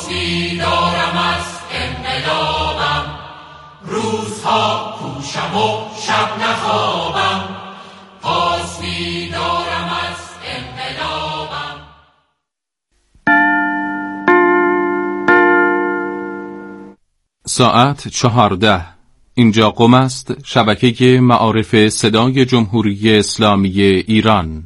پاسی دارم از انقلابم، روزها کوشم و شب نخوابم، پاسی دارم از انقلابم. ساعت 14. اینجا قم است، شبکه معارف صدای جمهوری اسلامی ایران.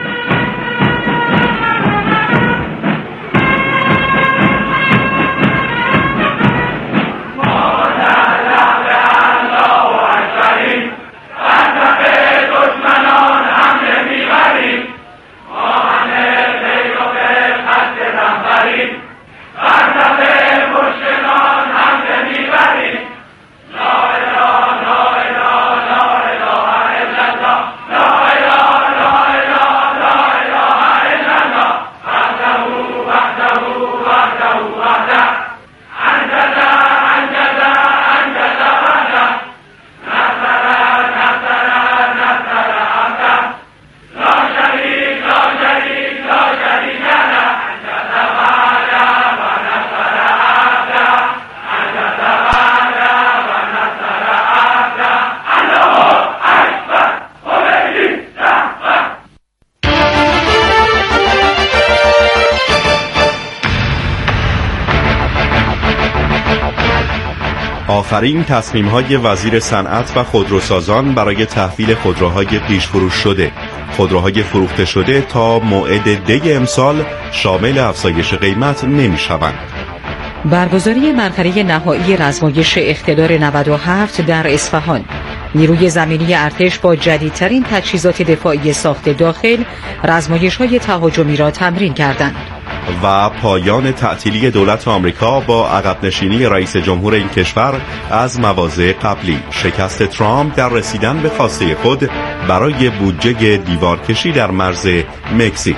آخرین تصمیم‌های وزیر صنعت و خودروسازان برای تحویل خودروهای پیش‌فروش شده. خودروهای فروخته شده تا موعد دی امسال شامل افزایش قیمت نمی‌شوند. برگزاری مرحله نهایی رزمایش اقتدار 97 در اصفهان. نیروی زمینی ارتش با جدیدترین تجهیزات دفاعی ساخت داخل رزمایش‌های تهاجمی را تمرین کردند. و پایان تعطیلی دولت آمریکا با عقب نشینی رئیس جمهور این کشور از مواضع قبلی. شکست ترامپ در رسیدن به خواسته خود برای بودجه دیوارکشی در مرز مکزیک.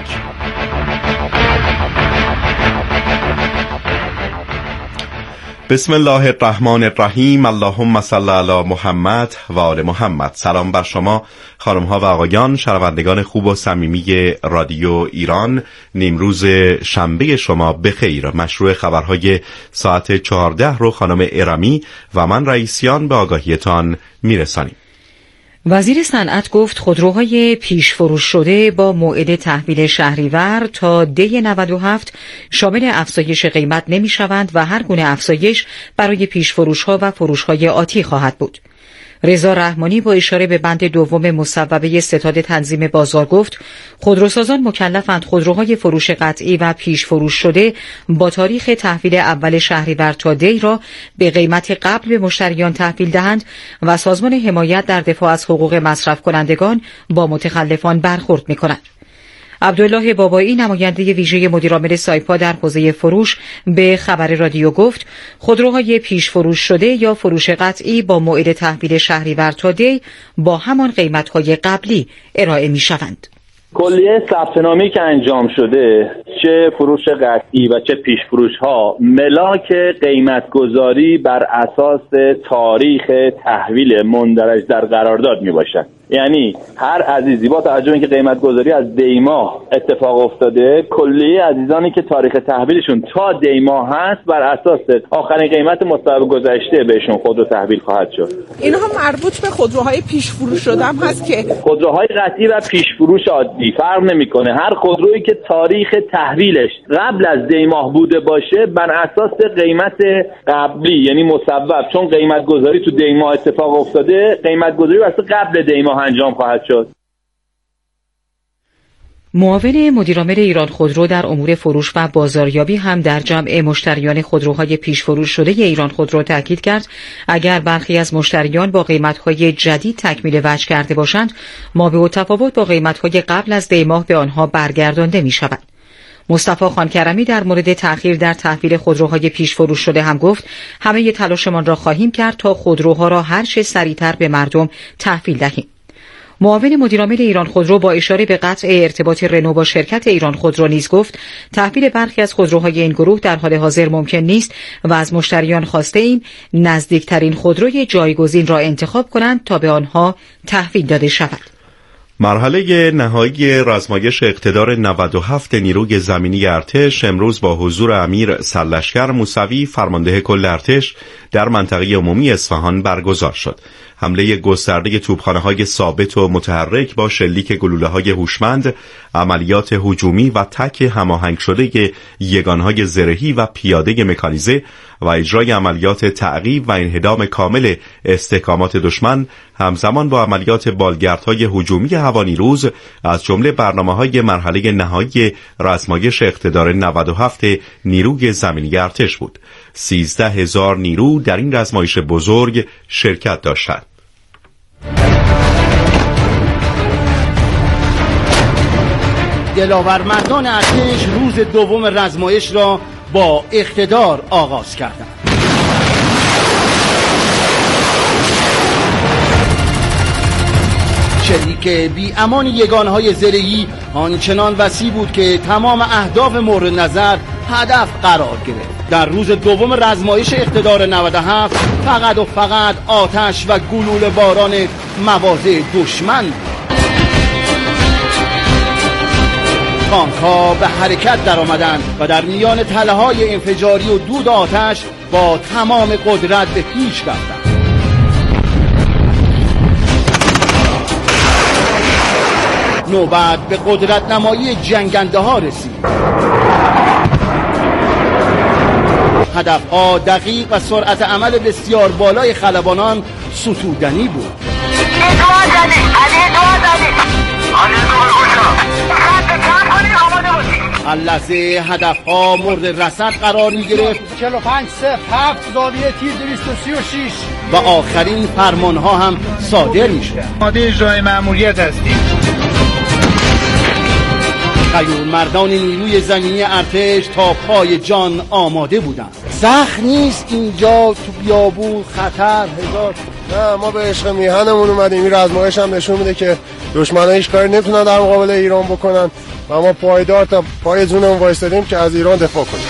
بسم الله الرحمن الرحیم. اللهم صل علی محمد و آل محمد. سلام بر شما خانم ها و آقایان، شنوندگان خوب و صمیمی رادیو ایران. نیمروز شنبه شما بخیر. مشروع خبرهای ساعت 14 رو خانم ارمی و من رئیسیان به آگاهیتان میرسانیم. وزیر صنعت گفت خودروهای پیش فروش شده با موعد تحویل شهریور تا دی 97 شامل افزایش قیمت نمی شوند و هر گونه افزایش برای پیش فروش ها و فروش های آتی خواهد بود. رضا رحمانی با اشاره به بند دوم مصوبه ستاد تنظیم بازار گفت خودروسازان مکلفند خودروهای فروش قطعی و پیش فروش شده با تاریخ تحویل اول شهریور تا دی را به قیمت قبل به مشتریان تحویل دهند و سازمان حمایت در دفاع از حقوق مصرف کنندگان با متخلفان برخورد می‌کند. عبدالله بابایی نماینده ویژه مدیرعامل سایپا در حوزه فروش به خبر رادیو گفت خودروهای پیش فروش شده یا فروش قطعی با موعد تحویل شهریور تا دی با همان قیمت‌های قبلی ارائه می‌شوند. کلیه ثبت‌نامه‌ای که انجام شده، چه فروش قطعی و چه پیش فروش ها، ملاک قیمت گذاری بر اساس تاریخ تحویل مندرج در قرارداد می باشد. یعنی هر عزیزی با توجه به اینکه قیمت گذاری از دی ماه اتفاق افتاده، کلیه عزیزانی که تاریخ تحویلشون تا دی ماه هست بر اساس آخرین قیمت مصوبه گذشته بهشون خودرو تحویل خواهد شد. اینها مربوط به خودروهای پیش فروش شده هم هست که خودروهای قطعی و پیش فروش عادی فرق نمیکنه. هر خودرویی که تاریخ تحویلش قبل از دی ماه بوده باشه بر اساس قیمت قبلی یعنی مصوب، چون قیمت گذاری تو دی ماه اتفاق افتاده، قیمت گذاری واسه قبل دی ماه انجام خواهد شد. معاون مدیرعامل ایران خودرو در امور فروش و بازاریابی هم در جمع مشتریان خودروهای پیش فروش شده ایران خودرو تاکید کرد اگر برخی از مشتریان با قیمت‌های جدید تکمیل وجه کرده باشند، ما به تفاوت با قیمت‌های قبل از دی ماه به آنها برگردانده می‌شود. مصطفی خانکرمی در مورد تأخیر در تحویل خودروهای پیش فروش شده هم گفت همه تلاشمان را خواهیم کرد تا خودروها را هر چه سریعتر به مردم تحویل دهیم. معاون مدیرعامل ایران خودرو با اشاره به قطع ارتباط رنو با شرکت ایران خودرو نیز گفت تحویل برخی از خودروهای این گروه در حال حاضر ممکن نیست و از مشتریان خواسته ایم نزدیکترین خودروی جایگزین را انتخاب کنند تا به آنها تحویل داده شود. مرحله نهایی رزمایش اقتدار 97 نیروی زمینی ارتش امروز با حضور امیر سرلشکر موسوی فرمانده کل ارتش در منطقه عمومی اصفهان برگزار شد. حمله گسترده توپخانه‌های ثابت و متحرک با شلیک گلوله‌های هوشمند، عملیات هجومی و تک هماهنگ شده یگانهای زرهی و پیاده مکانیزه و اجرای عملیات تعقیب و انهدام کامل استحکامات دشمن همزمان با عملیات بالگردهای هجومی هوانیروز از جمله برنامه‌های مرحله نهایی رزمایش اقتدار 97 نیروی زمینی ارتش بود. 13,000 نیرو در این رزمایش بزرگ شرکت داشتند. دلاورمردان ارتش روز دوم رزمایش را با اقتدار آغاز کردند. شلیک بی امان یگانهای زرهی آنچنان وسیع بود که تمام اهداف مورد نظر هدف قرار گرفت. در روز دوم رزمایش اقتدار 97 فقط و فقط آتش و گلوله باران مواضع دشمن بود. تانک‌ها به حرکت در آمدند و در میان تله‌های انفجاری و دود آتش با تمام قدرت به پیش رفتند. نوبت به قدرت نمایی جنگنده ها رسید. هدفها دقیق و سرعت عمل بسیار بالای خلبانان ستودنی بود. اللحظه هدفها مورد رصد قرار می گرفت. 4507 زاویه تیر 236 و آخرین فرمانها هم صادر می شد. آماده اجرای مأموریت هستیم. غیورمردان نیروی زمینی ارتش تا پای جان آماده بودند. سخت نیست اینجا تو بیابون خطر هزار. نه ما به عشق میهنمون اومدیم. این رزمایش هم نشون میده که دشمنان هیچ کاری نمیتونن در مقابل ایران بکنن و ما پایدار تا پای جونمون وایسادیم که از ایران دفاع کنیم.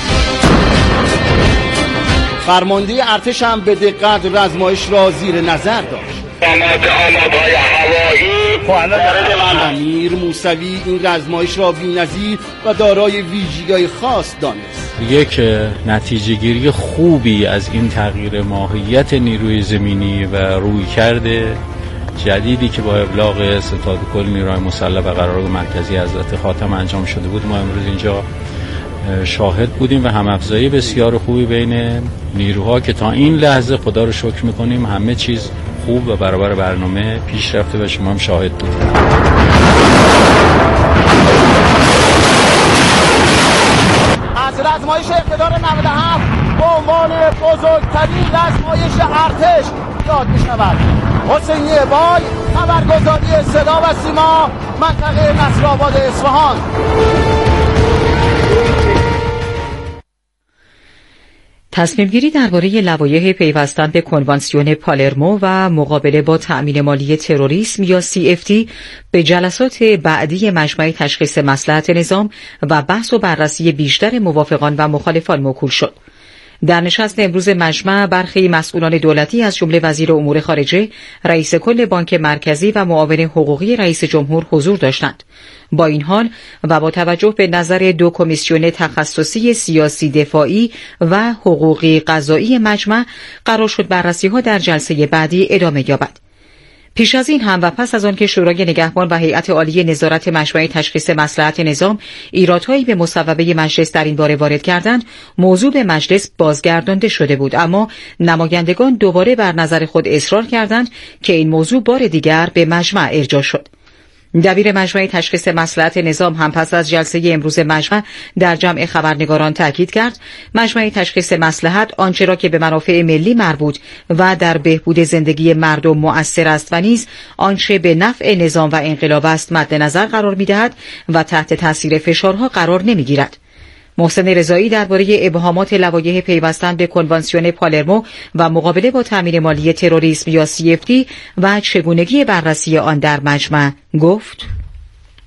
فرمانده ارتش هم به دقت رزمایش را زیر نظر داشت. آمادهای هوایی امیر موسوی این رزمایش را بی‌نظیر و دارای ویژگی‌های خاص دانست. یک نتیجه گیری خوبی از این تغییر ماهیت نیروی زمینی و رویکرد جدیدی که با ابلاغ ستاد کل نیروهای مسلح و قرارگاه مرکزی حضرت خاتم انجام شده بود ما امروز اینجا شاهد بودیم و هم‌افزایی بسیار خوبی بین نیروها که تا این لحظه خدا رو شکر می‌کنیم همه چیز خوب و برابر برنامه پیش رفته و شما هم شاهد بودید. از رزمایش اقتدار 97 به عنوان بزرگترین رزمایش ارتش یاد می‌شود. حسینی بای، خبرگزاری صدا و سیما، منطقه نصرآباد اصفهان. تصمیم‌گیری درباره لوایح پیوستن به کنوانسیون پالرمو و مقابله با تأمین مالی تروریسم یا CFT به جلسات بعدی مجمع تشخیص مصلحت نظام و بحث و بررسی بیشتر موافقان و مخالفان موکول شد. در نشست امروز مجمع برخی مسئولان دولتی از جمله وزیر امور خارجه، رئیس کل بانک مرکزی و معاون حقوقی رئیس جمهور حضور داشتند. با این حال و با توجه به نظر دو کمیسیون تخصصی سیاسی دفاعی و حقوقی قضایی مجمع قرار شد بررسی‌ها در جلسه بعدی ادامه یابد. پیش از این هم و پس از آن که شورای نگهبان و هیئت عالی نظارت مجمع تشخیص مصلحت نظام ایرادهایی به مصوبه مجلس در این باره وارد کردند، موضوع به مجلس بازگردانده شده بود، اما نمایندگان دوباره بر نظر خود اصرار کردند که این موضوع بار دیگر به مجمع ارجاع شد. دبیر مجمع تشخیص مصلحت نظام هم پس از جلسه امروز مجمع در جمع خبرنگاران تاکید کرد مجمع تشخیص مصلحت آنچه را که به منافع ملی مربوط و در بهبود زندگی مردم مؤثر است و نیز آنچه به نفع نظام و انقلاب است مد نظر قرار می‌دهد و تحت تاثیر فشارها قرار نمی‌گیرد. محسن رضایی درباره ابهامات لوایح پیوستن به کنوانسیون پالرمو و مقابله با تامین مالی تروریسم یا CFT و چگونگی بررسی آن در مجمع گفت: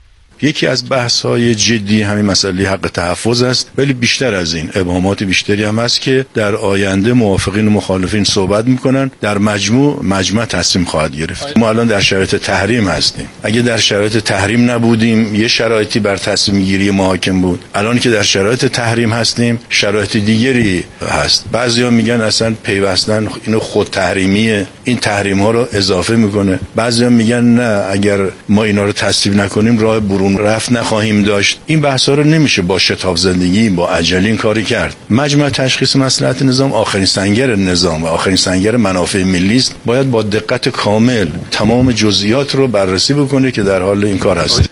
یکی از بحث‌های جدی همین مسئله حق تحفظ است، ولی بیشتر از این ابهامات بیشتری هم هست که در آینده موافقین و مخالفین صحبت میکنن، در مجمع تصمیم خواهد گرفت. ما الان در شرایط تحریم هستیم. اگه در شرایط تحریم نبودیم یه شرایطی بر تصمیم گیری محاکم بود. الان که در شرایط تحریم هستیم شرایط دیگری هست. بعضیا میگن اصلا پیوستن اینو خود تحریمیه، این تحریم ها رو اضافه میکنه. بعضیا میگن نه، اگر ما اینا رو تصویب نکنیم راه برون رفت نخواهیم داشت. این بحثا رو نمیشه با شتاب زدگی با عجله این کاری کرد. مجمع تشخیص مصلحت نظام آخرین سنگر نظام و آخرین سنگر منافع ملی است. باید با دقت کامل تمام جزئیات رو بررسی بکنه که در حال این کار هست.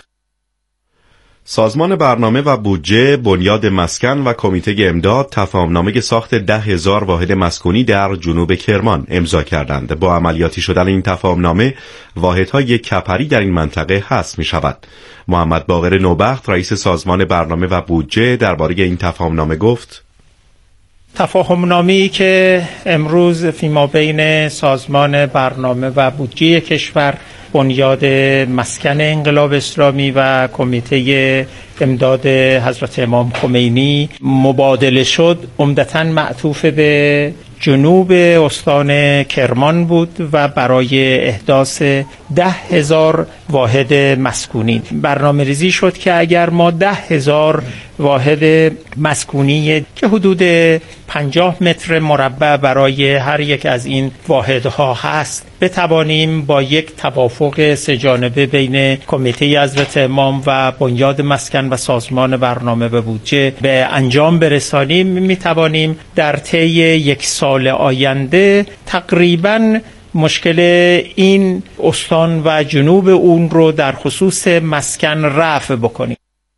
سازمان برنامه و بودجه، بنیاد مسکن و کمیته امداد تفاهمنامه ساخت 10,000 واحد مسکونی در جنوب کرمان امضا کردند. با عملیاتی شدن این تفاهمنامه واحدهای کپری در این منطقه حذف می شود. محمد باقر نوبخت رئیس سازمان برنامه و بودجه درباره این تفاهمنامه گفت: تفاهمنامه‌ای که امروز فیما بین سازمان برنامه و بودجه کشور، بنیاد مسکن انقلاب اسلامی و کمیته امداد حضرت امام خمینی مبادله شد، عمدتاً معطوف به جنوب استان کرمان بود و برای احداث 10,000 واحد مسکونی برنامه ریزی شد که اگر ما 10,000 واحد مسکونی که حدود 50 متر مربع برای هر یک از این واحدها هست بتوانیم با یک توافق سه‌جانبه بین کمیته حضرت امام و بنیاد مسکن و سازمان برنامه و بودجه به انجام برسانیم، میتوانیم در طی یک سال آینده تقریباً مشکل این استان و جنوب اون رو در خصوص مسکن رفع بکنیم.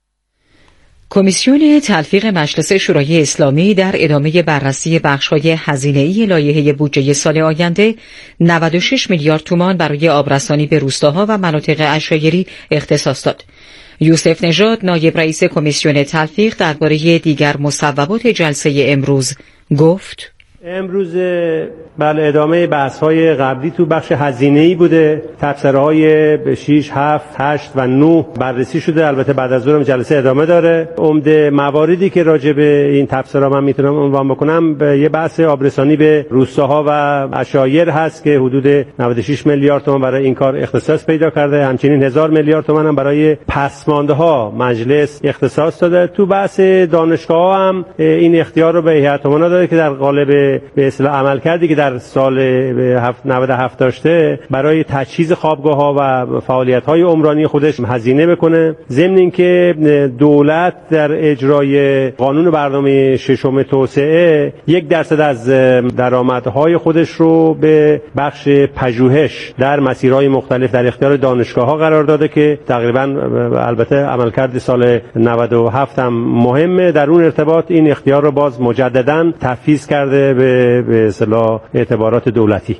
کمیسیون تلفیق مجلس شورای اسلامی در ادامه بررسی بخش‌های هزینه‌ای لایحه بودجه سال آینده 96 میلیارد تومان برای آبرسانی به روستاها و مناطق عشایری اختصاص داد. یوسف نژاد نایب رئیس کمیسیون تلفیق درباره دیگر مصوبات جلسه امروز گفت: امروز ادامه بحث‌های قبلی تو بخش هزینه‌ای بوده. تبصره‌های 6، 7، 8 و 9 بررسی شده. البته بعد از ظهر جلسه ادامه داره. عمده مواردی که راجع به این تبصره‌ها من میتونم عنوان بکنم، یه بحث آبرسانی به روستاها و عشایر هست که حدود 96 میلیارد تومان برای این کار اختصاص پیدا کرده. همچنین 1000 میلیارد تومان هم برای پسمانده‌ها مجلس اختصاص داده. تو بحث دانشگاه‌ها هم این اختیار رو به هیئت امنا داده که در قالب به اصطلاح عمل کردی که در سال 97 داشته برای تجهیز خوابگاه‌ها و فعالیت‌های عمرانی خودش هزینه بکنه. ضمن اینکه دولت در اجرای قانون برنامه ششم توسعه 1% از درآمدهای خودش رو به بخش پژوهش در مسیرهای مختلف در اختیار دانشگاه‌ها قرار داده که تقریباً البته عملکرد سال 97 هم مهمه. در اون ارتباط این اختیار رو باز مجدداً تفویض کرده به اصطلاح اعتبارات دولتی.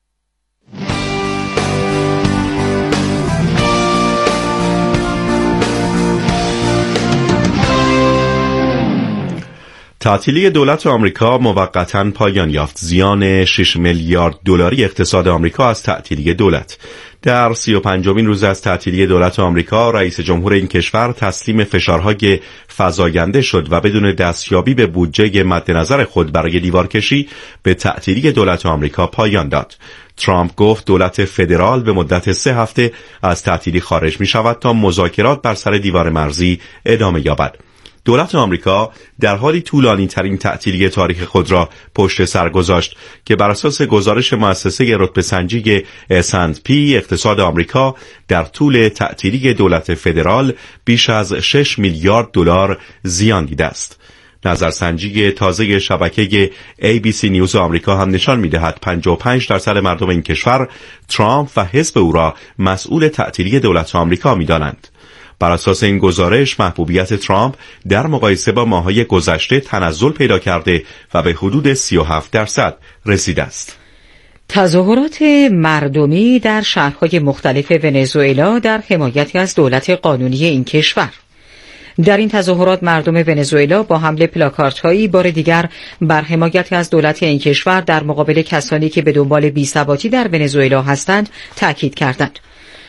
تعطیلی دولت آمریکا موقتاً پایان یافت. زیان 6 میلیارد دلاری اقتصاد آمریکا از تعطیلی دولت. در 35مین روز از تعطیلی دولت آمریکا، رئیس جمهور این کشور تسلیم فشارهای فزاینده شد و بدون دستیابی به بودجه مد نظر خود برای دیوارکشی به تعطیلی دولت آمریکا پایان داد. ترامپ گفت دولت فدرال به مدت 3 هفته از تعطیلی خارج می شود تا مذاکرات بر سر دیوار مرزی ادامه یابد. دولت آمریکا در حالی طولانی ترین تعطیلی تاریخ خود را پشت سر گذاشت که بر اساس گزارش مؤسسه رتبه سنجی S&P اقتصاد آمریکا در طول تعطیلی دولت فدرال بیش از 6 میلیارد دلار زیان دیده است. نظرسنجی تازه شبکه ABC نیوز آمریکا هم نشان می‌دهد 55% مردم این کشور ترامپ و حزب او را مسئول تعطیلی دولت آمریکا می‌دانند. بر اساس این گزارش محبوبیت ترامپ در مقایسه با ماه‌های گذشته تنزل پیدا کرده و به حدود 37% رسیده است. تظاهرات مردمی در شهرهای مختلف ونزوئلا در حمایت از دولت قانونی این کشور. در این تظاهرات مردم ونزوئلا با حمل پلاکاردهایی بار دیگر بر حمایت از دولت این کشور در مقابل کسانی که به دنبال بی‌ثباتی در ونزوئلا هستند تاکید کردند.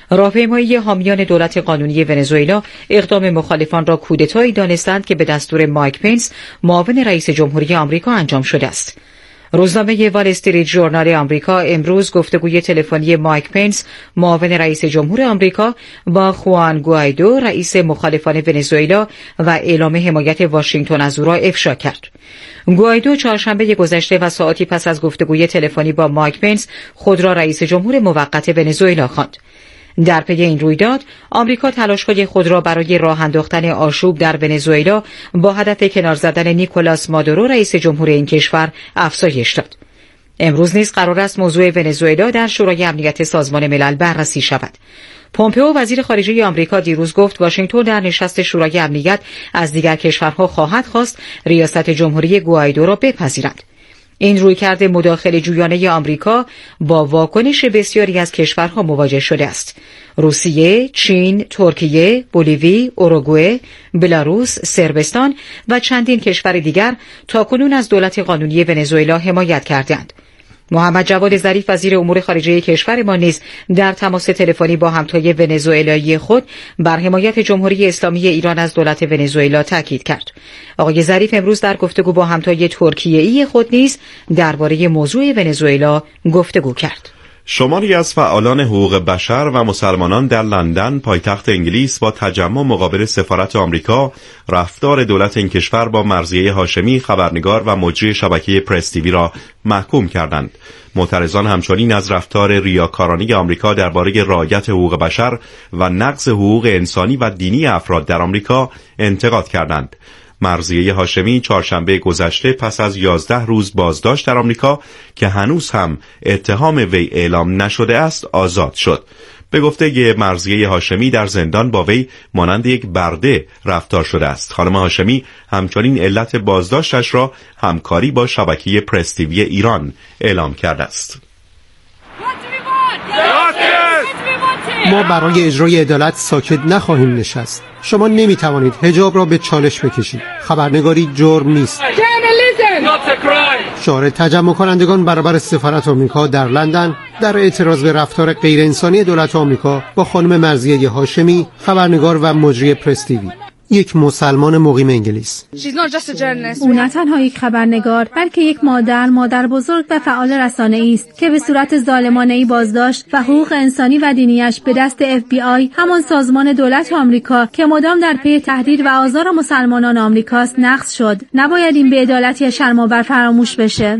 راهپیمایی حامیان دولت قانونی ونزوئلا اقدام مخالفان را کودتایی دانستند که به دستور مایک پنس معاون رئیس جمهوری آمریکا انجام شده است. روزنامه وال استریت ژورنال آمریکا امروز گفتگوی تلفنی مایک پنس معاون رئیس جمهور آمریکا با خوان گوایدو رئیس مخالفان ونزوئلا و اعلام حمایت واشنگتن از او را افشا کرد. گوایدو چهارشنبه گذشته و ساعتی پس از گفتگوی تلفنی با مایک پنس خود را رئیس جمهور موقت ونزوئلا خواند. در پی این رویداد آمریکا تلاش‌های خود را برای راه انداختن آشوب در ونزوئلا با هدف کنار زدن نیکولاس مادورو رئیس جمهور این کشور افزایش داد. امروز نیز قرار است موضوع ونزوئلا در شورای امنیت سازمان ملل بررسی شود. پومپئو وزیر خارجه آمریکا دیروز گفت واشنگتن در نشست شورای امنیت از دیگر کشورها خواهد خواست ریاست جمهوری گوایدو را بپذیرند. این رویکرد مداخله جویانه آمریکا با واکنش بسیاری از کشورها مواجه شده است. روسیه، چین، ترکیه، بولیوی، اوروگوئه، بلاروس، صربستان و چندین کشور دیگر تاکنون از دولت قانونی ونزوئلا حمایت کردند. محمد جواد ظریف وزیر امور خارجه کشور ما نیز در تماس تلفنی با همتای ونزوئلایی خود بر حمایت جمهوری اسلامی ایران از دولت ونزوئلا تاکید کرد. آقای ظریف امروز در گفتگو با همتای ترکیه‌ای خود نیز درباره موضوع ونزوئلا گفتگو کرد. شماری از فعالان حقوق بشر و مسلمانان در لندن پایتخت انگلیس با تجمع مقابل سفارت آمریکا رفتار دولت این کشور با مرضیه هاشمی خبرنگار و مجری شبکه پرس تیوی را محکوم کردند. معترضان همچنین از رفتار ریاکارانه آمریکا درباره رعایت حقوق بشر و نقض حقوق انسانی و دینی افراد در آمریکا انتقاد کردند. مرضیه هاشمی چهارشنبه گذشته پس از 11 روز بازداشت در آمریکا که هنوز هم اتهام وی اعلام نشده است آزاد شد. به گفته مرضیه هاشمی در زندان با وی مانند یک برده رفتار شده است. خانم هاشمی همچنین علت بازداشتش را همکاری با شبکه پرس تیوی ایران اعلام کرده است. ما برای اجرای عدالت ساکت نخواهیم نشست. شما نمیتوانید حجاب را به چالش بکشید. خبرنگاری جرم نیست. شعار تجمع کنندگان برابر سفارت آمریکا در لندن در اعتراض به رفتار غیر انسانی دولت آمریکا با خانم مرضیه هاشمی خبرنگار و مجری پرس تیوی، یک مسلمان مقیم انگلیس. او نه تنها یک خبرنگار بلکه یک مادر بزرگ و فعال رسانه‌ای است که به صورت ظالمانه‌ای بازداشت و حقوق انسانی و دینیش به دست FBI، همان سازمان دولت آمریکا که مدام در پی تهدید و آزار مسلمانان آمریکاست، نقض شد. نباید این بی‌عدالتی شرم‌آور فراموش بشه.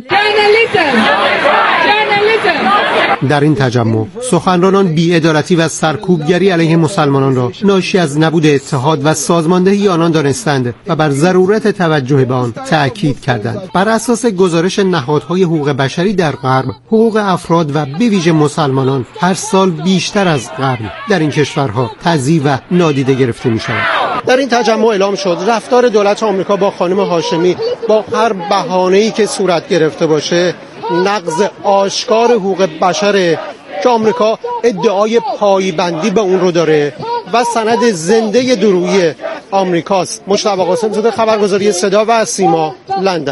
در این تجمع سخنرانان بی‌عدالتی و سرکوبگری علیه مسلمانان را ناشی از نبود اتحاد و سازماندهی آنان دانستند و بر ضرورت توجه به آن تأکید کردند. بر اساس گزارش نهادهای حقوق بشری در غرب، حقوق افراد و به ویژه مسلمانان هر سال بیشتر از قبل در این کشورها تضییع و نادیده گرفته می‌شود. در این تجمع اعلام شد رفتار دولت آمریکا با خانم هاشمی با هر بهانه‌ای که صورت گرفته باشه نقض آشکار حقوق بشره که آمریکا ادعای پایبندی به اون رو داره و سند زنده درویی آمریکاست. مجتبی قاسم‌زاده، خبرگزاری صدا و سیما، لندن.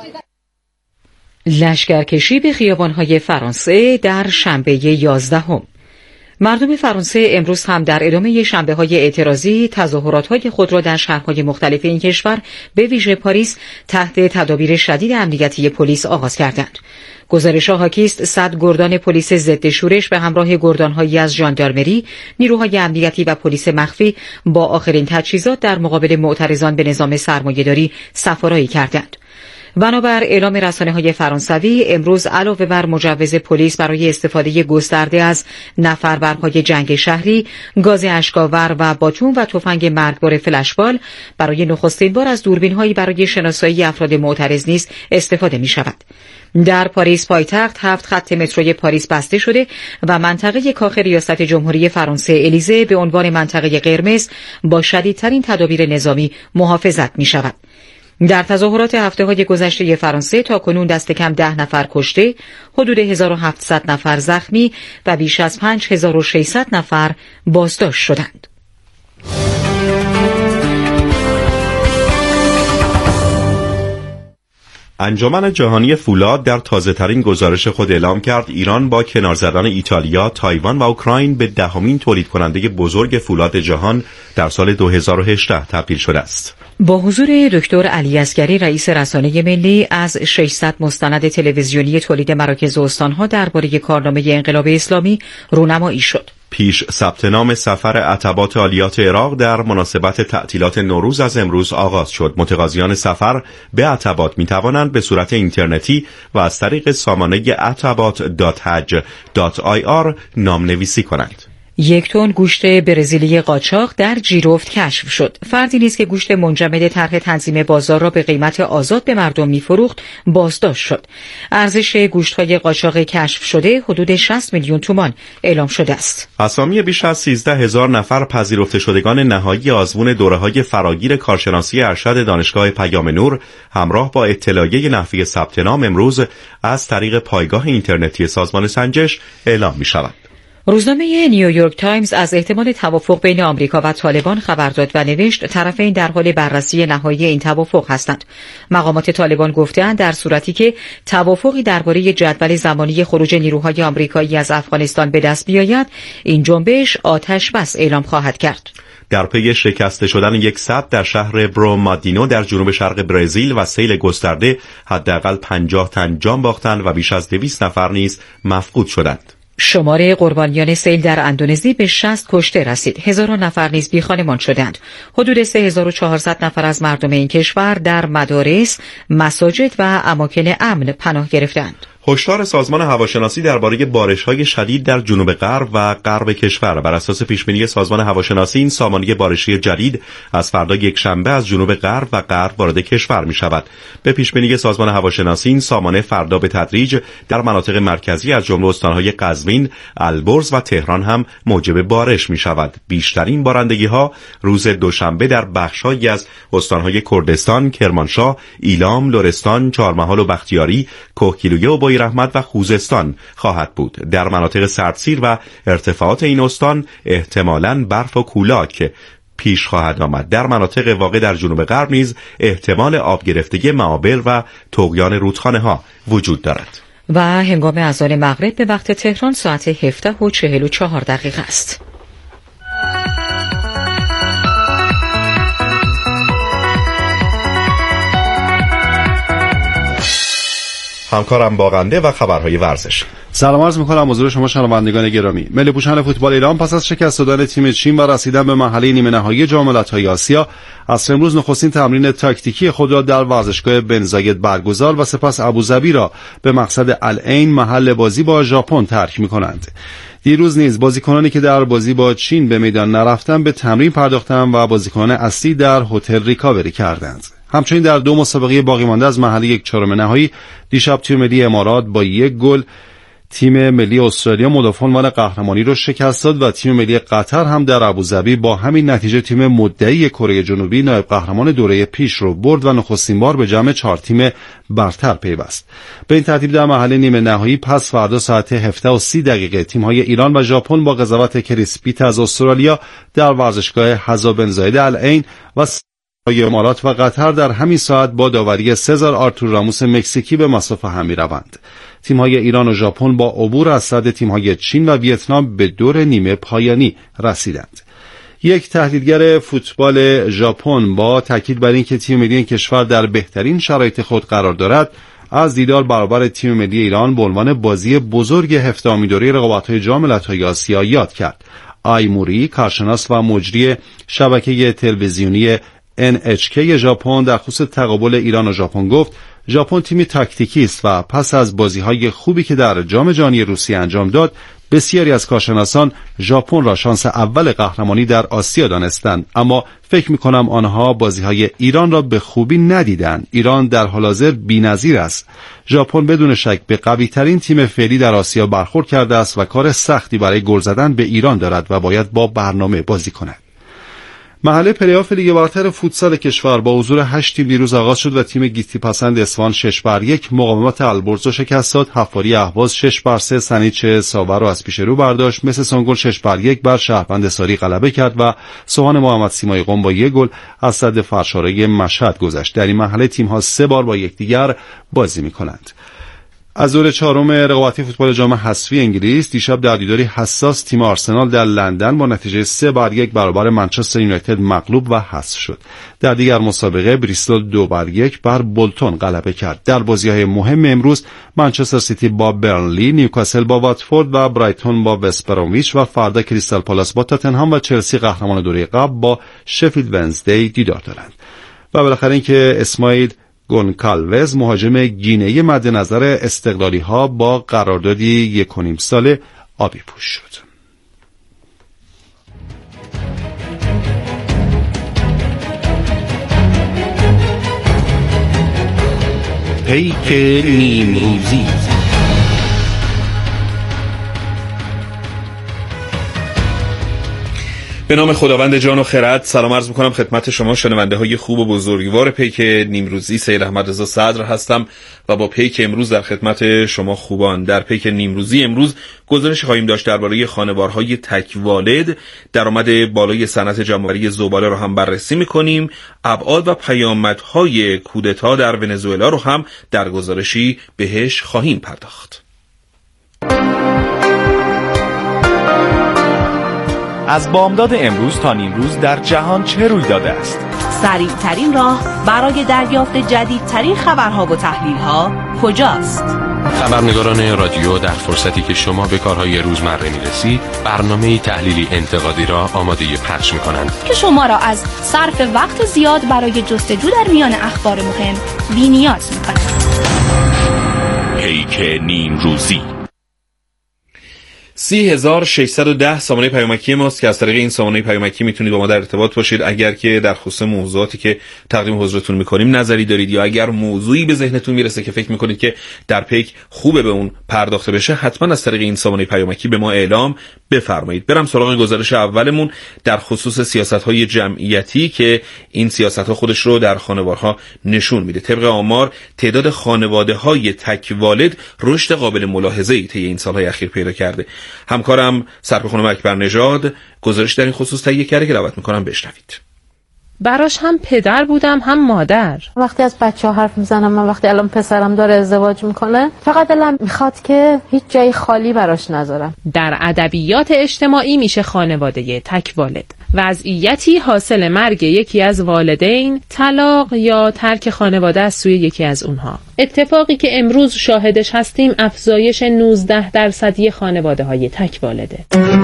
لشکرکشی به خیابان‌های فرانسه در شنبه 11. مردم فرانسه امروز هم در ادامه شنبه‌های اعتراضی تظاهرات‌های خود را در شهرهای مختلف این کشور به ویژه پاریس تحت تدابیر شدید امنیتی پلیس آغاز کردند. گزارش‌ها حاکی است 100 گردان پلیس ضد شورش به همراه گردان‌هایی از ژاندارمری، نیروهای امنیتی و پلیس مخفی با آخرین تجهیزات در مقابل معترضان به نظام سرمایه‌داری سفارایی کردند. بنابر اعلام رسانه‌های فرانسوی امروز علاوه بر مجوز پلیس برای استفاده گسترده از نفربرهای جنگ شهری، گاز اشک‌آور و باتون و تفنگ مرگبار فلشبال، برای نخستین بار از دوربین‌هایی برای شناسایی افراد معترض نیز استفاده می‌شود. در پاریس پایتخت 7 خط متروی پاریس بسته شده و منطقه کاخ ریاست جمهوری فرانسه الیزه به عنوان منطقه قرمز با شدیدترین تدابیر نظامی محافظت می‌شود. در تظاهرات هفته‌های گذشته فرانسه تاکنون دست کم 10 نفر کشته، حدود 1700 نفر زخمی و بیش از 5600 نفر بازداشت شدند. انجمن جهانی فولاد در تازه‌ترین گزارش خود اعلام کرد ایران با کنار زدن ایتالیا، تایوان و اوکراین به 10مین تولید کننده بزرگ فولاد جهان در سال 2018 تبدیل شده است. با حضور دکتر علی اصگری رئیس رسانه ملی از 600 مستند تلویزیونی تولید مراکز استانها درباره کارنامه انقلاب اسلامی رونمایی شد. پیش ثبت نام سفر عتبات عالیات عراق در مناسبت تعطیلات نوروز از امروز آغاز شد. متقاضیان سفر به عتبات می توانند به صورت اینترنتی و از طریق سامانه atabat.haj.ir نامنویسی کنند. 1 تن گوشت برزیلی قاچاق در جیروفت کشف شد. فردی نیز که گوشت منجمد طرح تنظیم بازار را به قیمت آزاد به مردم می‌فروخت بازداشت شد. ارزش گوشت‌های قاچاق کشف شده حدود 60 میلیون تومان اعلام شده است. اسامی بیش از 13,000 نفر پذیرفته شدگان نهایی آزمون دوره‌های فراگیر کارشناسی ارشد دانشگاه پیام نور همراه با اطلاعیه نحوی ثبت نام امروز از طریق پایگاه اینترنتی سازمان سنجش اعلام می‌شود. روزنامه نیویورک تایمز از احتمال توافق بین آمریکا و طالبان خبر داد و نوشت طرفین در حال بررسی نهایی این توافق هستند. مقامات طالبان گفتند در صورتی که توافقی درباره جدول زمانی خروج نیروهای آمریکایی از افغانستان به دست بیاید، این جنبش آتش بس اعلام خواهد کرد. در پی شکسته شدن یک سد در شهر برومادینو در جنوب شرق برزیل و سیل گسترده حداقل 50 تن جان باختند و بیش از 200 نفر نیز مفقود شدند. شمار قربانیان سیل در اندونزی به 60 کشته رسید. هزاران نفر نیز بیخانمان شدند. حدود 3400 نفر از مردم این کشور در مدارس، مساجد و اماکن امن پناه گرفتند. هشدار سازمان هواشناسی درباره بارش‌های شدید در جنوب غرب و غرب کشور. بر اساس پیشبینی سازمان هواشناسی این سامانه بارشی جدید از فردا یکشنبه از جنوب غرب و غرب وارد کشور می‌شود. به پیشبینی سازمان هواشناسی این سامانه فردا به تدریج در مناطق مرکزی از جمله استان‌های قزوین، البرز و تهران هم موجب بارش می‌شود. بیشترین بارندگی‌ها روز دوشنبه در بخش‌هایی از استان‌های کردستان، کرمانشاه، ایلام، لرستان، چهارمحال و بختیاری، کوهگیلویه و رحمت و خوزستان خواهد بود. در مناطق سردسیر و ارتفاعات این استان احتمالاً برف و کولاک پیش خواهد آمد. در مناطق واقع در جنوب غرب نیز احتمال آب گرفتگی معابر و طغیان رودخانه ها وجود دارد. و هنگام اذان مغرب به وقت تهران ساعت 17:44 است. همکارم باغنده و خبرهای ورزش. سلام عرض می‌کنم حضور شما شنوندگان گرامی. ملی پوشان فوتبال ایران پس از شکست دادن تیم چین و رسیدن به مرحله نیمه نهایی جام ملت‌های آسیا از امروز نخستین تمرین تاکتیکی خود را در ورزشگاه بن زاید برگزار و سپس ابوظبی را به مقصد العین محل بازی با ژاپن ترک می‌کنند. دیروز نیز بازیکنانی که در بازی با چین به میدان نرفتند به تمرین پرداختند و بازیکنان اصلی در هتل ریکاوری کردند. همچنین در 2 مسابقه باقی مانده از مرحله 1/4 نهایی دیشب تیم ملی امارات با 1 گل تیم ملی استرالیا مدافع عنوان قهرمانی را شکست داد و تیم ملی قطر هم در ابوظبی با همین نتیجه تیم مدعی کره جنوبی نایب قهرمان دوره پیش رو برد و نخستین بار به جمع 4 تیم برتر پیوست. به این ترتیب در مرحله نیمه نهایی پس فردا ساعت 17:30 تیم‌های ایران و ژاپن با قضاوت کریسپیت از استرالیا در ورزشگاه حذا بن زاید العین و امارات و قطر در همین ساعت با داوری سزار آرتور راموس مکزیکی به مسافه هم می‌روند. تیم‌های ایران و ژاپن با عبور از صد تیم‌های چین و ویتنام به دور نیمه پایانی رسیدند. یک تحلیلگر فوتبال ژاپن با تاکید بر اینکه تیم ملی این کشور در بهترین شرایط خود قرار دارد، از دیدار برابر تیم ملی ایران به عنوان بازی بزرگ 17مین دوره رقابت‌های جام ملت‌های آسیا یاد کرد. آیموری، کارشناس و مجری شبکه تلویزیونی NHK ژاپن در خصوص تقابل ایران و ژاپن گفت ژاپن تیمی تاکتیکی است و پس از بازی‌های خوبی که در جام جهانی روسیه انجام داد بسیاری از کارشناسان ژاپن را شانس اول قهرمانی در آسیا دانستند، اما فکر می‌کنم آنها بازی‌های ایران را به خوبی ندیدند. ایران در حال حاضر بی‌نظیر است. ژاپن بدون شک به قوی‌ترین تیم فعلی در آسیا برخورد کرده است و کار سختی برای گل زدن به ایران دارد و باید با برنامه بازی کند. مرحله پلی‌آف لیگ برتر فوتسال کشور با حضور 8 تیم دیروز آغاز شد و تیم گیتی پسند اصفهان 6-1 مقاومت البرز رو شکست داد. حفاری اهواز 6-3 سنیچ ساور رو از پیش رو برداشت. مثل سانگل 6-1 بر شهروند ساری غلبه کرد و سوهان محمد سیمای قم با 1 گل از صد فرشاره مشهد گذشت. در این مرحله تیم‌ها 3 بار با یکدیگر بازی می‌کنند. از دور چهارم رقابتی فوتبال جام حذفی انگلیس دیشب در دیداری حساس تیم آرسنال در لندن با نتیجه 3-1 برابر منچستر یونایتد مغلوب و حذف شد. در دیگر مسابقه بریستول 2-1 بر بولتون غلبه کرد. در بازی‌های مهم امروز منچستر سیتی با برنلی، نیوکاسل با واتفورد و برایتون با وست برومیچ و فردا کریستال پالاس با تاتنهام و چلسی قهرمان دوره قبل با شفیلد ونزدی دیدار دارند. و بالاخره اینکه اسماعیل گونکالوز مهاجم گینه‌ای مد نظر استقلالی‌ها با قراردادی 1.5 ساله آبی پوش شد. پیک نیمروزی. به نام خداوند جان و خرد سلام عرض میکنم خدمت شما شنونده های خوب و بزرگوار پیک نیمروزی. سید احمد رضا صدر هستم و با پیک امروز در خدمت شما خوبان. در پیک نیمروزی امروز گزارش خواهیم داشت درباره خانوارهای تک والد، درآمد بالای صنعت جمع‌آوری زباله رو هم بررسی میکنیم، ابعاد و پیامدهای کودتا در ونزوئلا رو هم در گزارشی بهش خواهیم پرداخت. از بامداد امروز تا نیمروز در جهان چه روی داده است؟ سریع‌ترین راه برای دریافت جدیدترین خبرها و تحلیل‌ها کجاست؟ خبرنگاران رادیو در فرصتی که شما به کارهای روزمره می‌رسید، برنامه تحلیلی انتقادی را آماده پخش می‌کنند که شما را از صرف وقت زیاد برای جستجو در میان اخبار مهم بی‌نیاز می‌کند. پیک نیمروزی 30,610 سامانه پیامکی ماست که از طریق این سامانه پیامکی میتونید با ما در ارتباط باشید. اگر که در خصوص موضوعاتی که تقدیم حضورتون میکنیم نظری دارید یا اگر موضوعی به ذهنتون میرسه که فکر میکنید که در پیک خوبه به اون پرداخته بشه، حتما از طریق این سامانه پیامکی به ما اعلام بفرمایید. برم سراغ گزارش اولمون در خصوص سیاست‌های جمعیتی که این سیاست‌ها خودش رو در خانوارها نشون میده. طبق آمار تعداد خانواده‌های تک والد رشد قابل ملاحظه‌ای طی این سال‌های اخیر پیدا کرده. همکارم سرکار خانم اکبر نژاد گزارش در این خصوص تهیه کرده که دعوت میکنم بشنوید. براش هم پدر بودم هم مادر. وقتی از بچه‌ها حرف میزنم، من وقتی الان پسرم داره ازدواج میکنه، فقط دلم میخواد که هیچ جای خالی براش نذارم. در ادبیات اجتماعی میشه خانواده تک والد وضعیتی حاصل مرگ یکی از والدین، طلاق یا ترک خانواده از سوی یکی از اونها. اتفاقی که امروز شاهدش هستیم افزایش 19% خانواده‌های تک والده.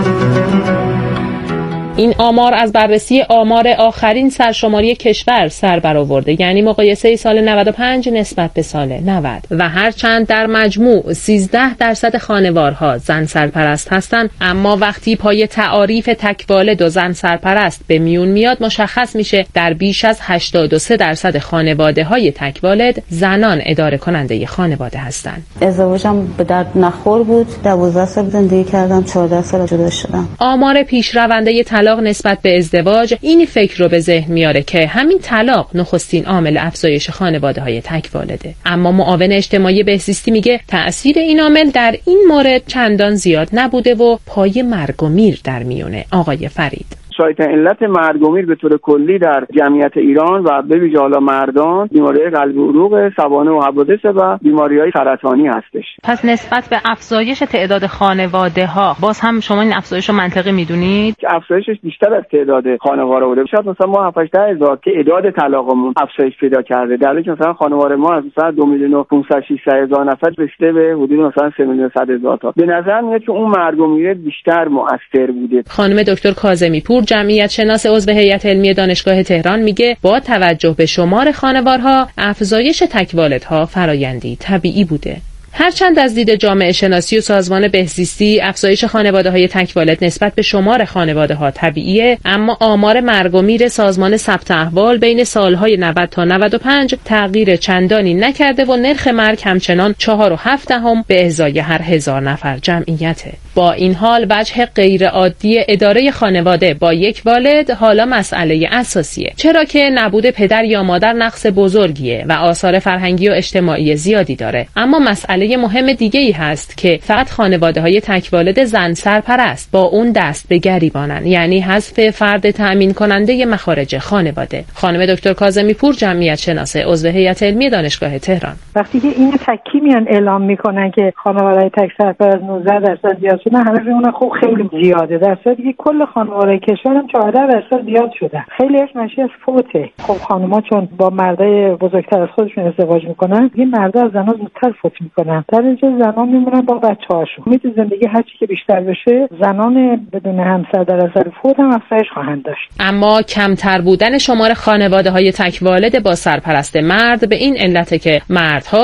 این آمار از بررسی آمار آخرین سرشماری کشور سر برآورده، یعنی مقایسه سال 95 نسبت به سال 90 و هرچند در مجموع 13% خانوارها زن سرپرست هستند، اما وقتی پای تعاریف تک والد و زن سرپرست به میون میاد مشخص میشه در بیش از 83% خانواده‌های تک والد زنان اداره کننده خانواده هستند. ازدواجم به درد نخور بود، 12 سال زندگی کردم، 14 سال جدا شدم. آمار پیشرونده طلاق نسبت به ازدواج این فکر رو به ذهن میاره که همین طلاق نخستین عامل افزایش خانواده‌های تک والده. اما معاون اجتماعی بهزیستی میگه تأثیر این عامل در این مورد چندان زیاد نبوده و پای مرگ و میر در میونه. آقای فرید: شایع‌ترین علت مرگ و میر به طور کلی در جمعیت ایران و به ویژه حالا مردان بیماری قلب و عروق، سوانح و حوادث و بیماری‌های سرطانی هستش. پس نسبت به افزایش تعداد خانواده‌ها باز هم شما این افزایش رو منطقی میدونید؟ افزایشش بیشتر از تعداد خانواده بوده. شاید مثلا ما 7-8 تعداد طلاقمون افزایش پیدا کرده، در حالی که مثلا خانواده ما از مثلا 2,500,000-600,000 نفر رسیده به حدود مثلا 3,100,000 تا. به نظر میاد که اون مرگ و میر بیشتر مؤثر بوده. خانم دکتر کاظمی پور، جمعیت شناس عضو هیئت علمی دانشگاه تهران، میگه با توجه به شمار خانوارها افزایش تک والدها فرایندی طبیعی بوده. هرچند از دید جامعه شناسی و سازمان بهزیستی افزایش خانواده‌های تک والد نسبت به شمار خانواده‌ها طبیعیه، اما آمار مرگ و میر سازمان ثبت احوال بین سالهای 90 تا 95 تغییر چندانی نکرده و نرخ مرگ همچنان 4.7 به ازای هر 1000 نفر جمعیته. با این حال وجه غیر عادی اداره خانواده با یک والد حالا مسئله اساسیه، چرا که نبود پدر یا مادر نقص بزرگیه و آثار فرهنگی و اجتماعی زیادی داره. اما مسئله مهم دیگه ای هست که فقط خانواده‌های تک والد زن سرپرست با اون دست به گریبانن، یعنی حذف فرد تأمین کننده مخارج خانواده. خانم دکتر کاظمی پور، جمعیت شناسه، عضو هیئت علمی دانشگاه تهران: وقتی که این تکی میان اعلام میکنن که خانواده تک سرپرست 19% زیاد شدن، همه میگن خب خیلی زیاده، در صورتی که کل خانواده کشور هم 14% زیاد شده. خیلیش ناشی از فوته. خب خانم‌ها چون با مردای بزرگتر از خودشون ازدواج میکنن، این مردا از زنا زودتر فوت میکنن، در اینجا زنان میمونن با بچه‌هاشون. تو زندگی هرچی که بیشتر بشه، زنان بدون همسر در اثر فوت هم افزایش خواهند داشت. اما کمتر بودن شمار خانواده‌های تک والد با سرپرست مرد به این علته که مردها